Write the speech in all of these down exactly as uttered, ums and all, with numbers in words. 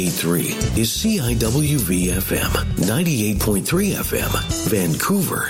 eighty-three is C I W V F M, ninety-eight point three F M, Vancouver.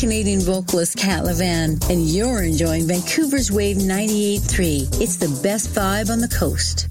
Canadian vocalist Kat Levan, and you're enjoying Vancouver's Wave ninety-eight point three. It's the best vibe on the coast.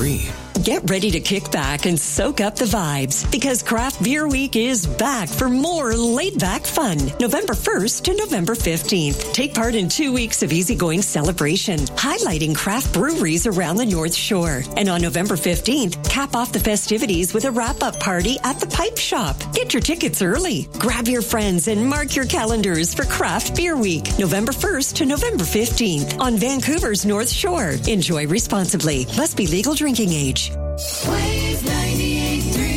three. Get ready to kick back and soak up the vibes because Craft Beer Week is back for more laid-back fun. November first to November fifteenth. Take part in two weeks of easygoing celebration, highlighting craft breweries around the North Shore. And on November fifteenth, cap off the festivities with a wrap-up party at the Pipe Shop. Get your tickets early. Grab your friends and mark your calendars for Craft Beer Week, November first to November fifteenth on Vancouver's North Shore. Enjoy responsibly. Must be legal drinking age. Wave ninety-eight point three.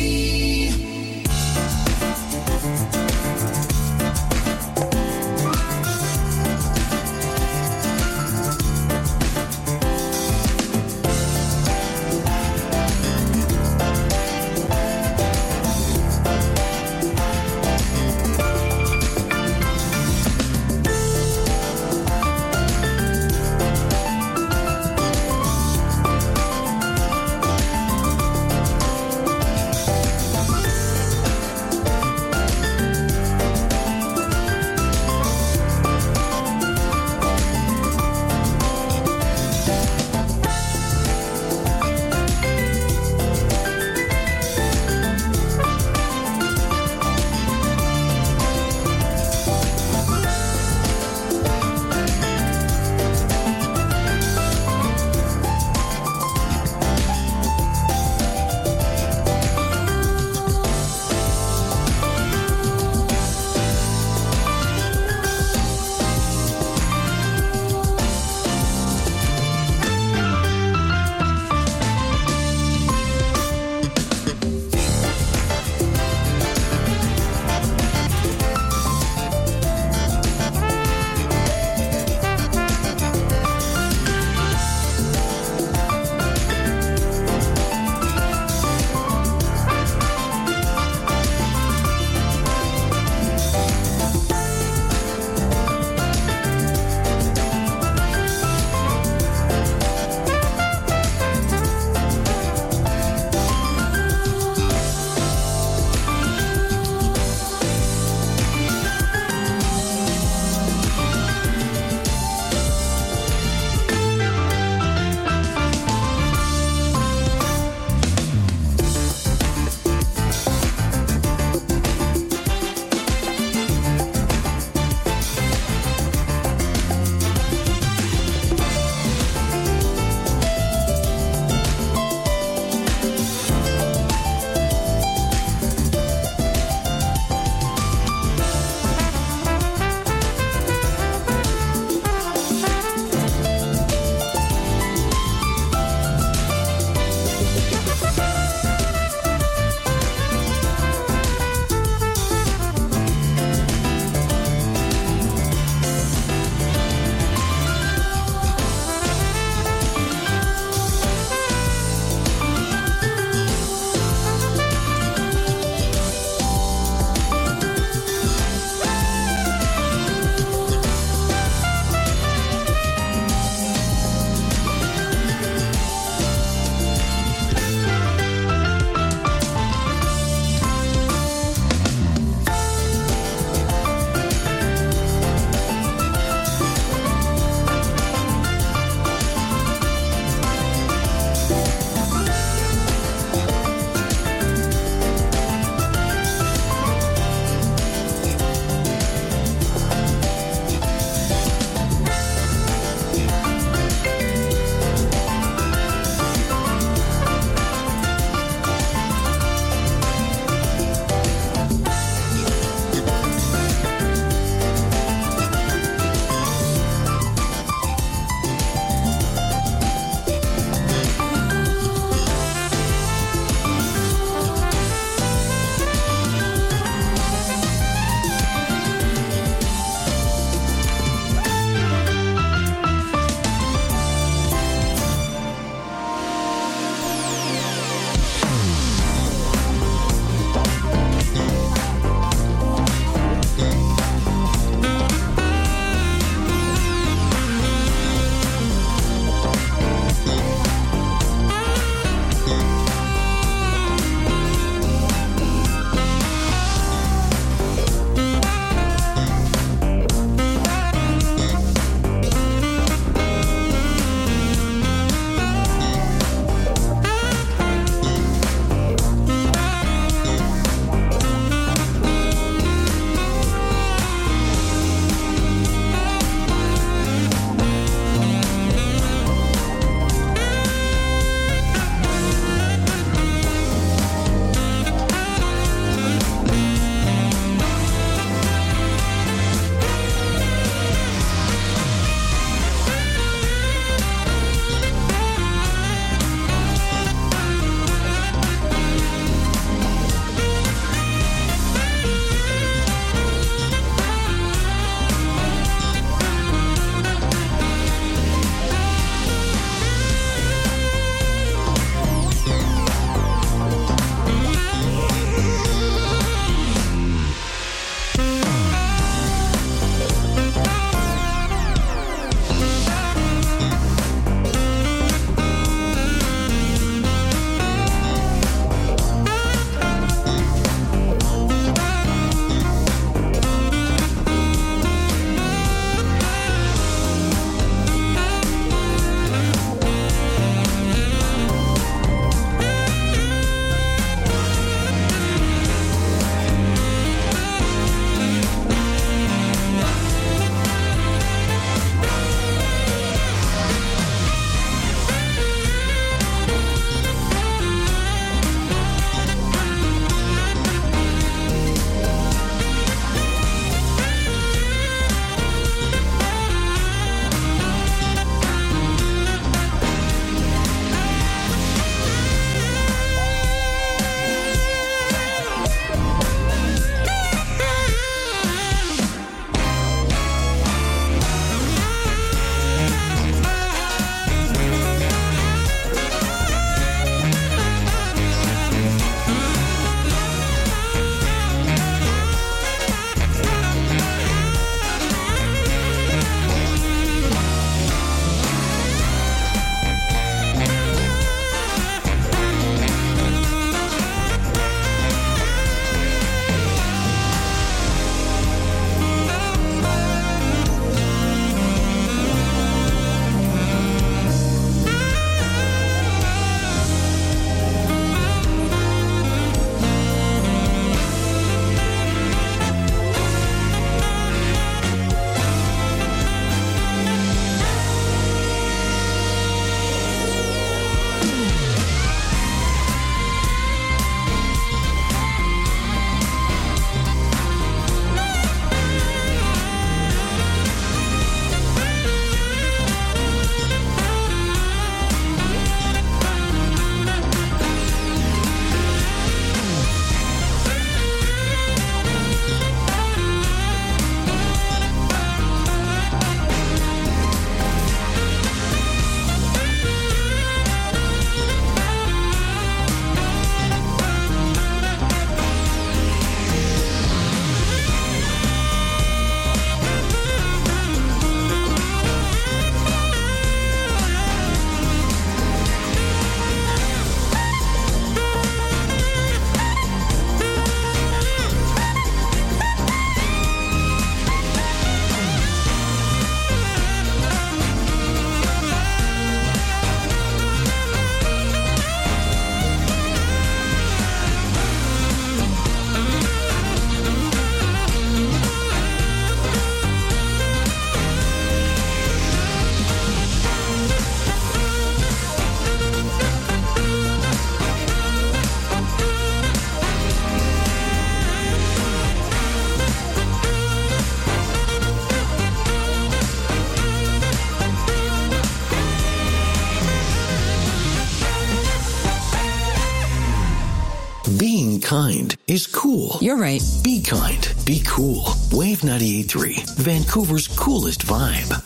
kind is cool. You're right. Be kind. Be cool. Wave ninety-eight point three, Vancouver's coolest vibe.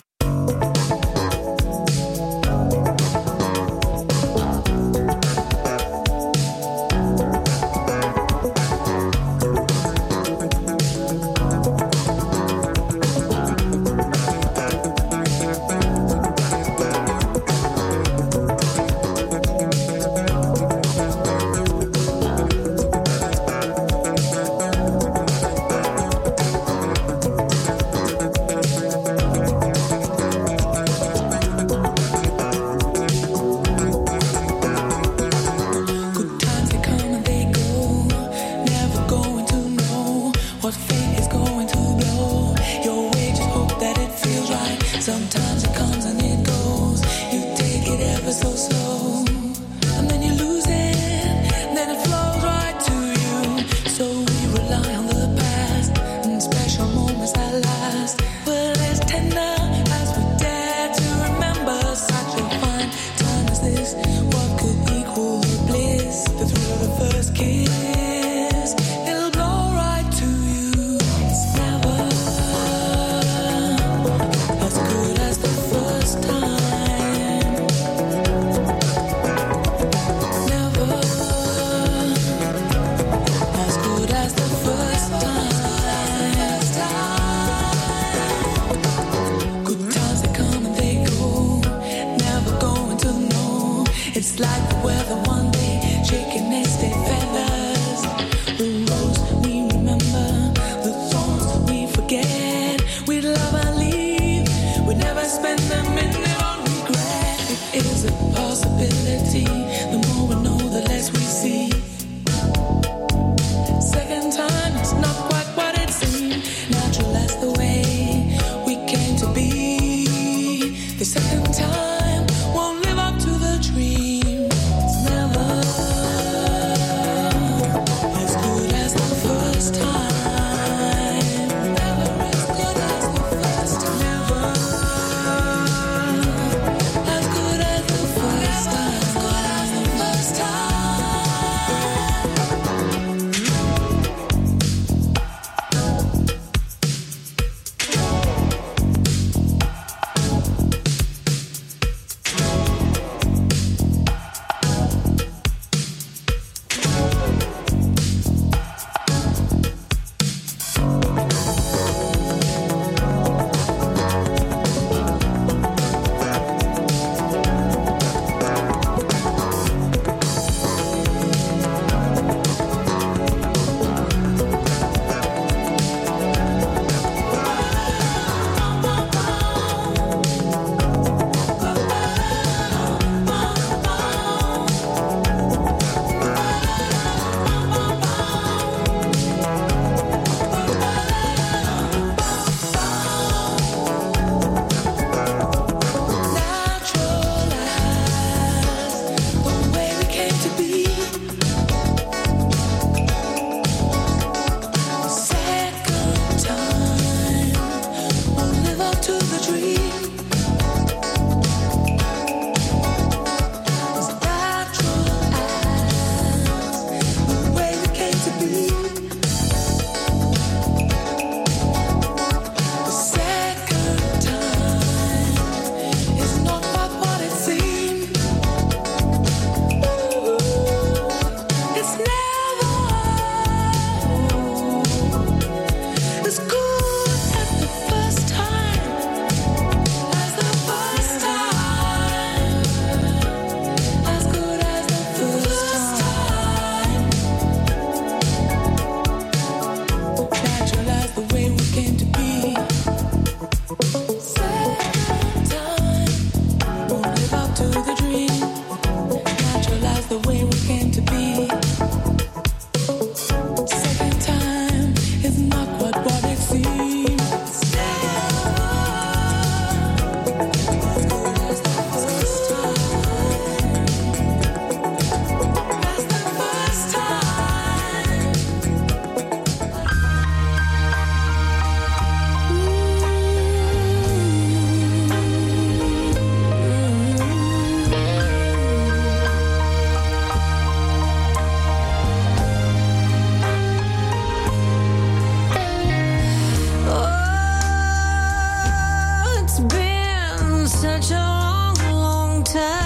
such a long, long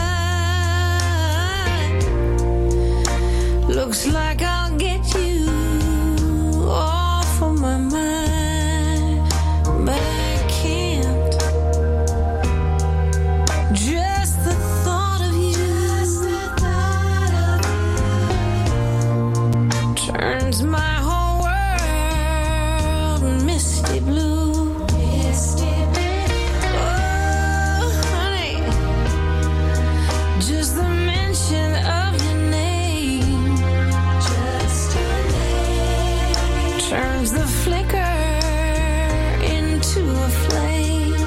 time. Looks like I'll get you off of my mind, but I can't. Just the thought of you, just the thought of you turns my whole world misty blue. Misty blue. Oh, honey, just the mention of your name, just your name, turns the flicker into a flame.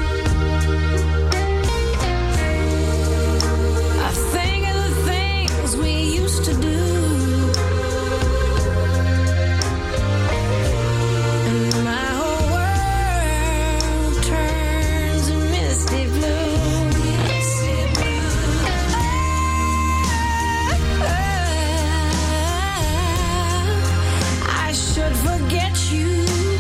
I think of the things we used to do, and my whole world turns misty blue. Misty blue. I should forget you.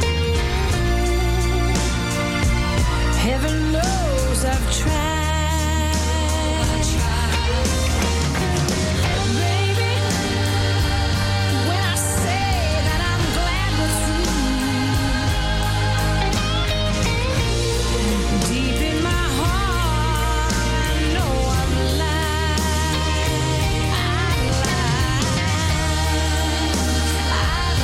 Heaven knows I've tried. Baby, when I say that I'm glad we're through, deep in my heart, I know I've lied. I've lied. I've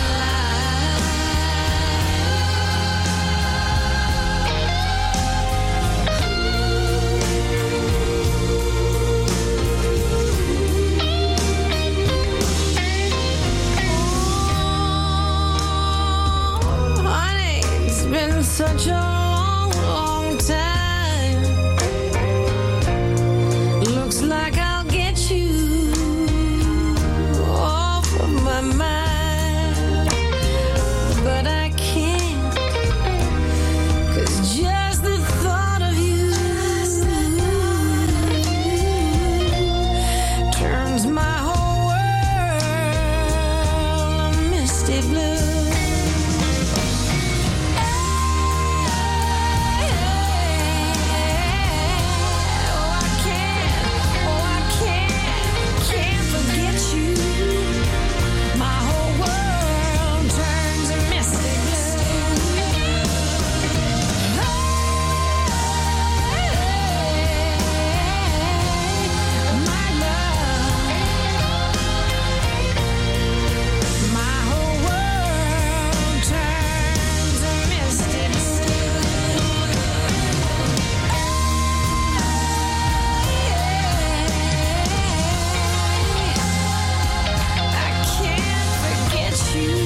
lied. Oh, honey, it's been such a long, long time. Looks like I'll get you off of my mind, but I can't, 'cause just the thought of you turns my whole world misty blue. Oh, I can't, oh, I can't, can't forget you. My whole world turns misty blue. My love, my whole world turns misty I can't forget you.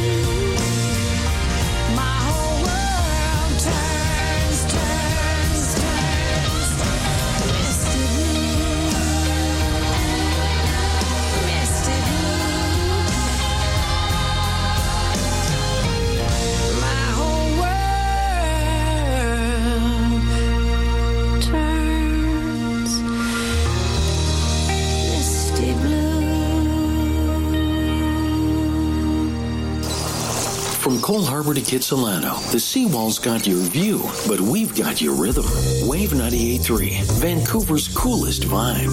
My whole world turns, turns, turns misty blue, misty blue. My whole world turns misty blue. From Cole Harbor to Kitsilano, the seawall's got your view, but we've got your rhythm. Wave ninety-eight point three, Vancouver's coolest vibe.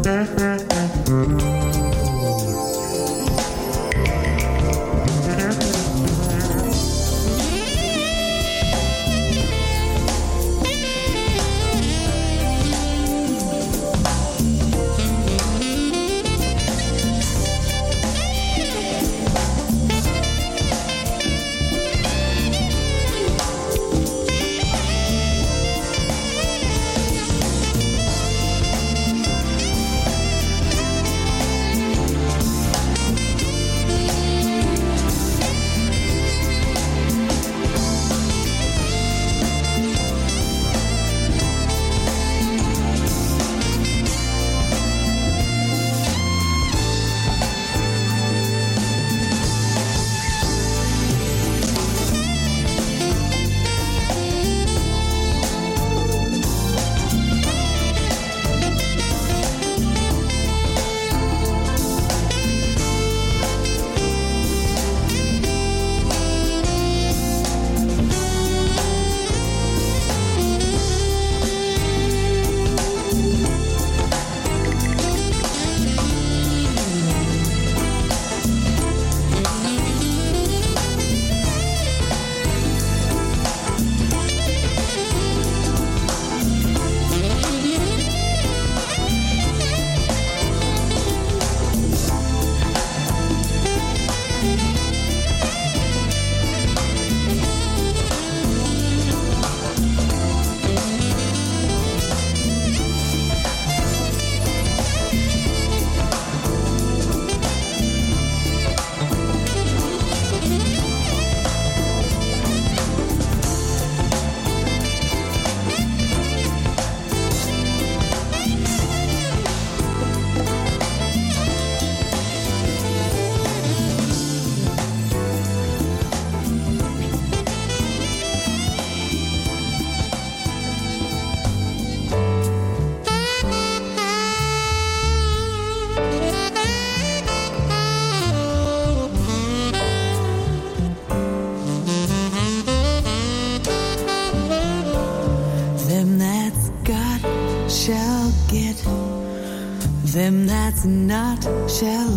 Them that's not shall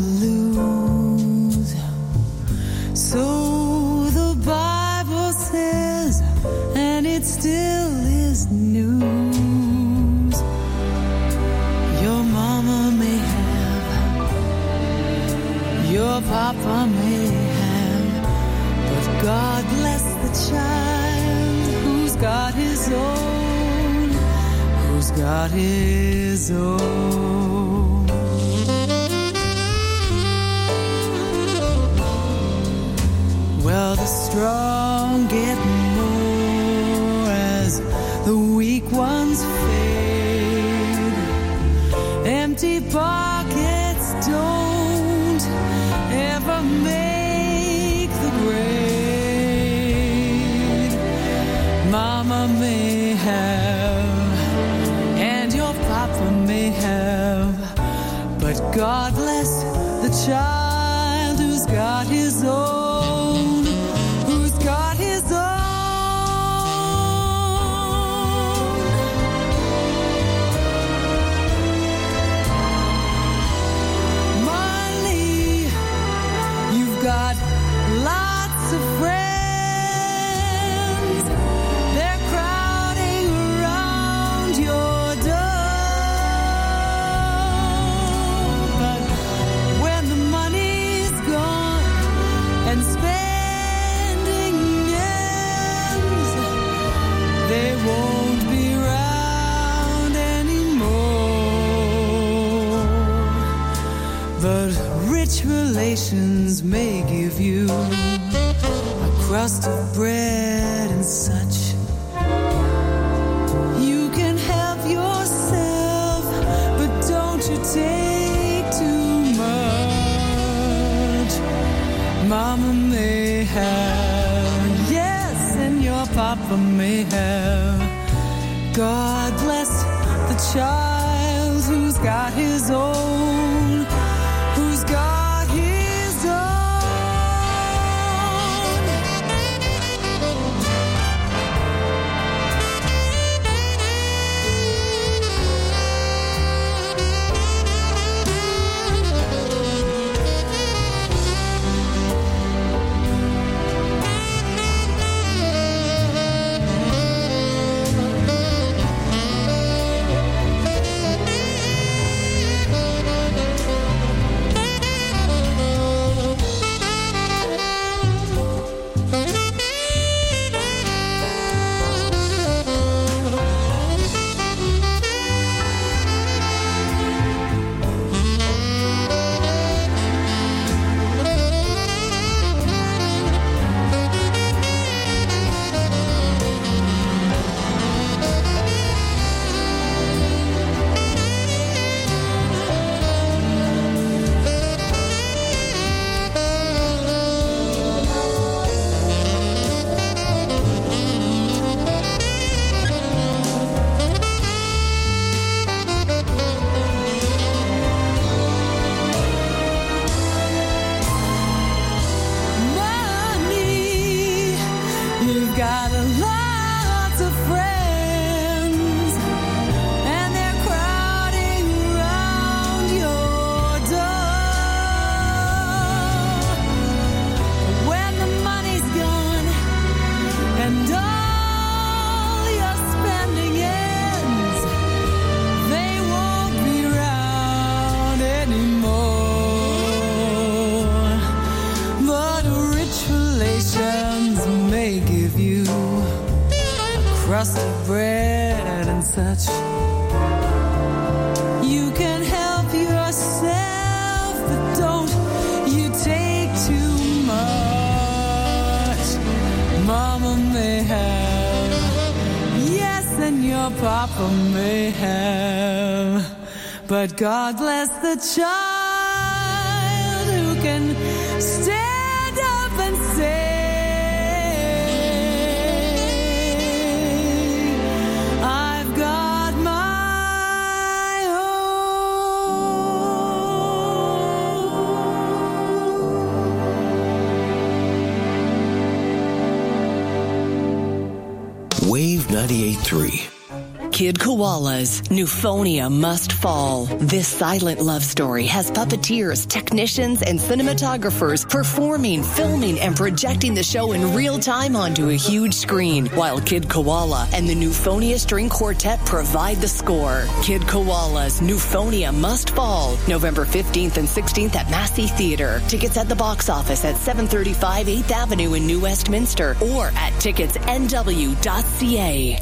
lose. So the Bible says, and it still is news. Your mama may have, your papa may have, but God bless the child who's got his own, who's got his own. Well, the strong get more as the weak ones fade. Empty pockets don't ever make the grade. Mama may have, and your papa may have, but God bless the child who's got his own. Got lots of friends, they're crowding around your door. But when the money's gone and spending ends, they won't be around anymore. But rich relations may give you a crust of bread and such. You can help yourself, but don't you take too much. Mama may have, yes, and your papa may have. God bless the child who's got his own, who's got his own. crust of bread and such. You can help yourself, but don't you take too much. Mama may have, yes, and your papa may have, but God bless the child who can stand up and say, I've got my own. Wave ninety-eight point three. Kid Koala's Newphonia Must Fall. This silent love story has puppeteers, technicians, and cinematographers performing, filming, and projecting the show in real time onto a huge screen, while Kid Koala and the Newphonia String Quartet provide the score. Kid Koala's Newphonia Must Fall, November fifteenth and sixteenth at Massey Theater. Tickets at the box office at seven thirty-five eighth Avenue in New Westminster or at tickets n w dot c a.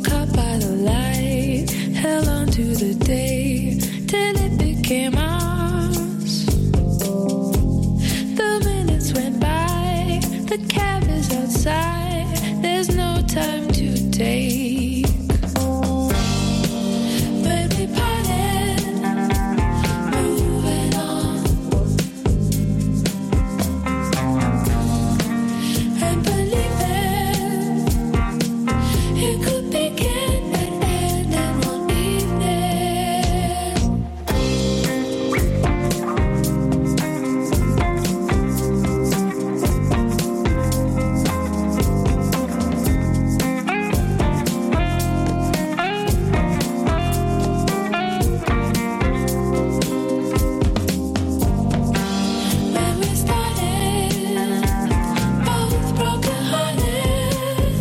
caught by the light, held on to the day till it became ours. The minutes went by, the cab is outside, there's no time to take. When we parted, moving on, and believing it could begin and end in one when we started, both broken-hearted,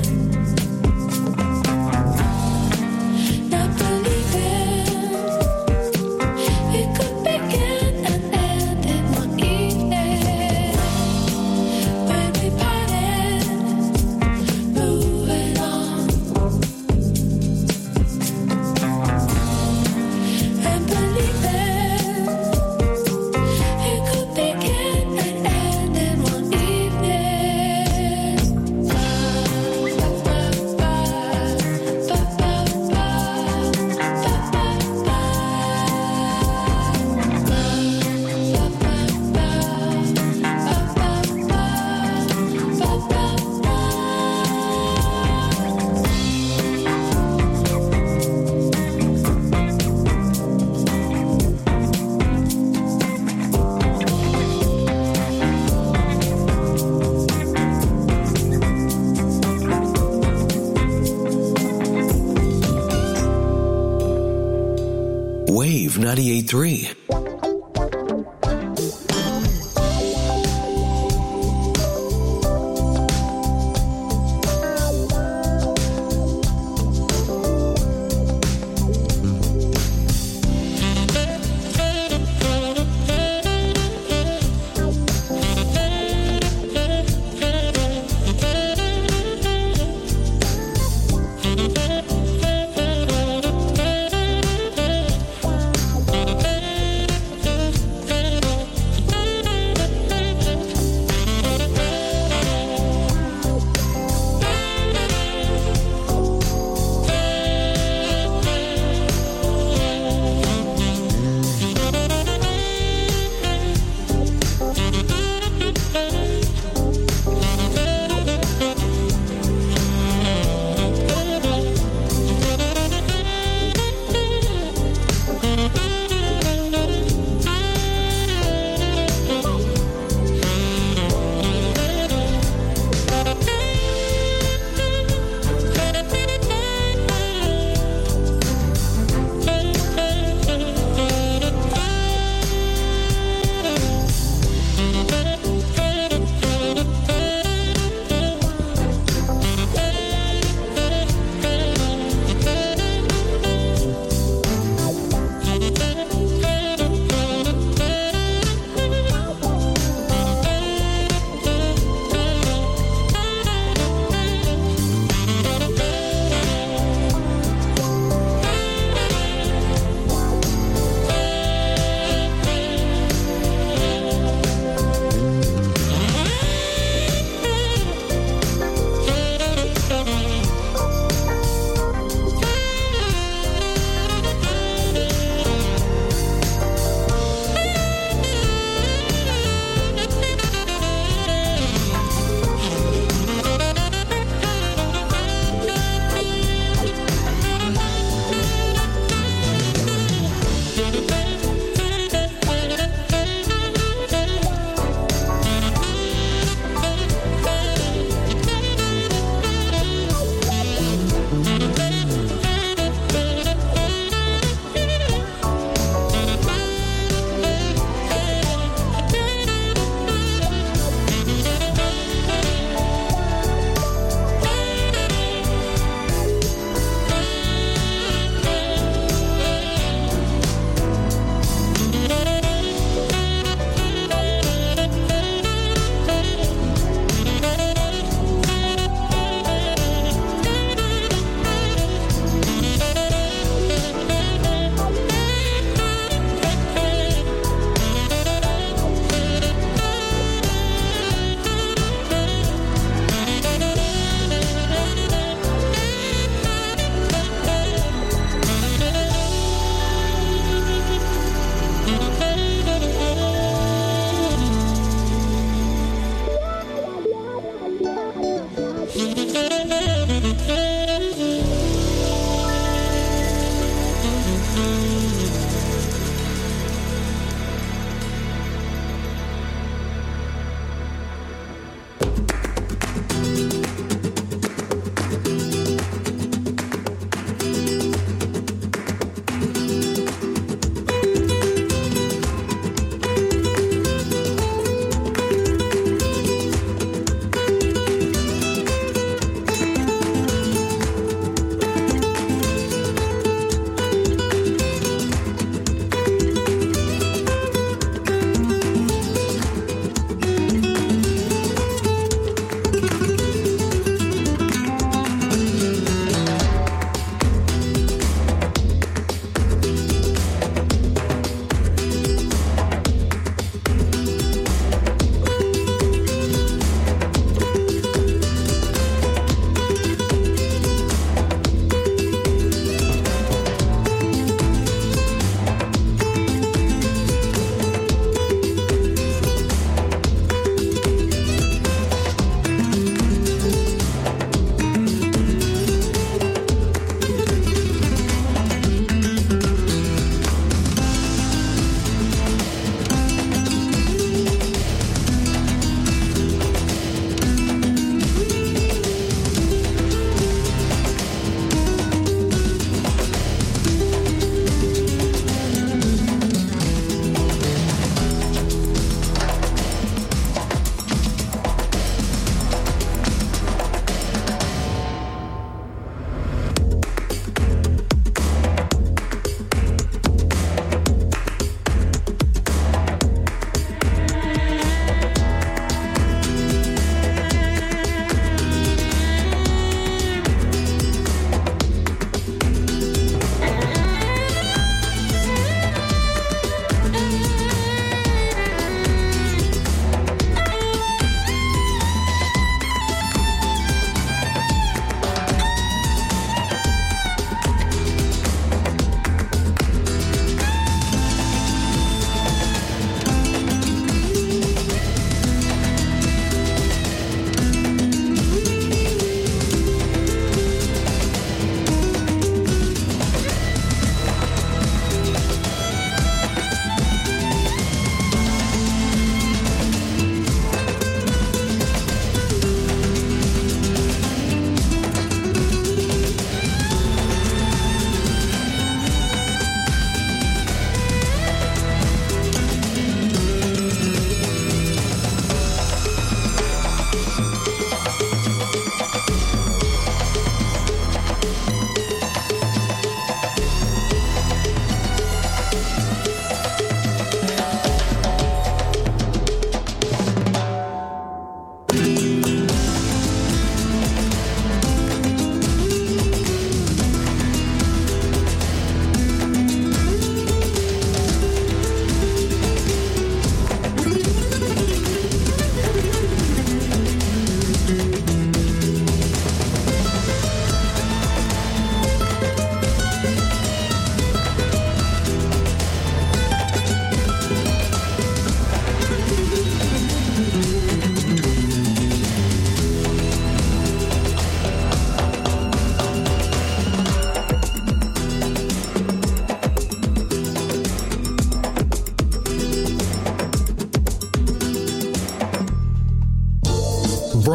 not believing it could begin and end in one evening. When we parted, moving on, and believing it could begin and end in one evening. Wave ninety-eight point three.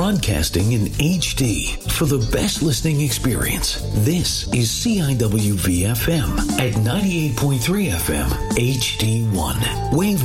broadcasting in H D for the best listening experience. This is C I W V F M at ninety-eight point three F M H D one. Wave